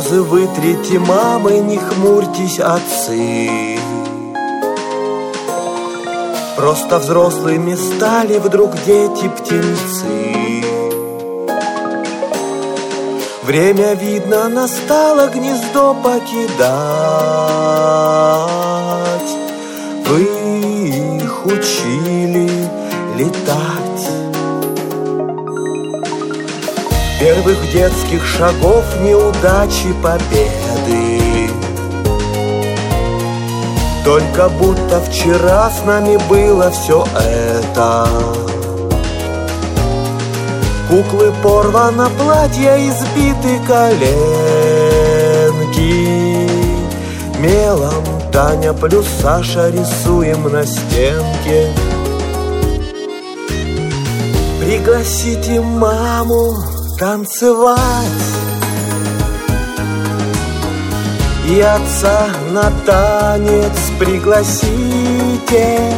слезы вытрите, мамы, не хмурьтесь, отцы. Просто взрослыми стали вдруг дети-птенцы. Время, видно, настало гнездо покидать. Вы их учили летать. Первых детских шагов, неудачи, победы. Только будто вчера с нами было все это. Куклы, порвано платье, избиты коленки. Мелом Таня плюс Саша рисуем на стенке. Пригласите маму танцевать и отца на танец пригласите.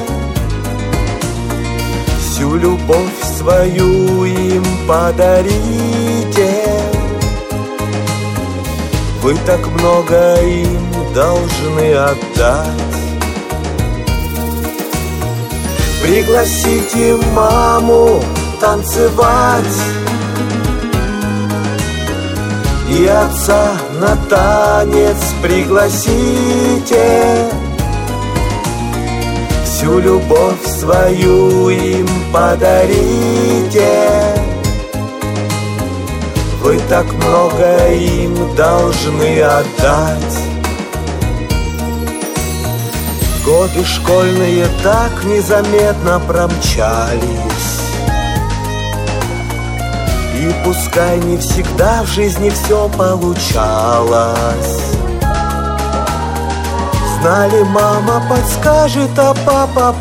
Всю любовь свою им подарите. Вы так много им должны отдать. Пригласите маму танцевать и отца на танец пригласите. Всю любовь свою им подарите. Вы так много им должны отдать. Годы школьные так незаметно промчались. И пускай не всегда в жизни все получалось. Знали, мама подскажет, а папа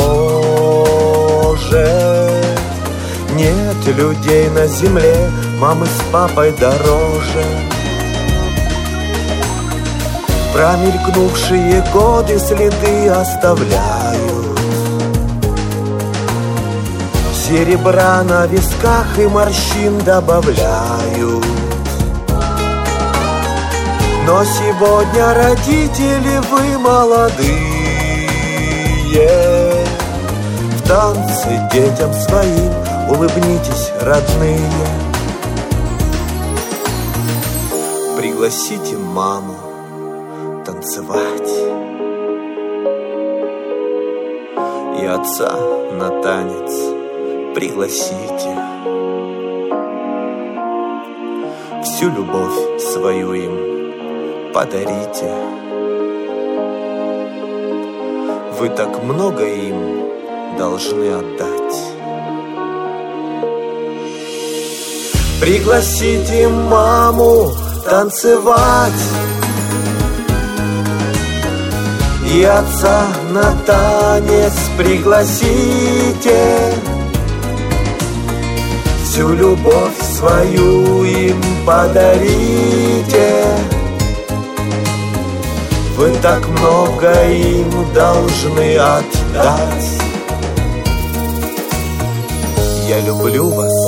поможет. Нет людей на земле, мамы с папой дороже. Промелькнувшие годы следы оставляют. Серебра на висках и морщин добавляют. Но сегодня, родители, вы молодые. В танце детям своим улыбнитесь, родные. Пригласите маму танцевать и отца на танец пригласите. Всю любовь свою им подарите. Вы так много им должны отдать. Пригласите маму танцевать и отца на танец пригласите. Всю любовь свою им подарите. Вы так много им должны отдать. Я люблю вас,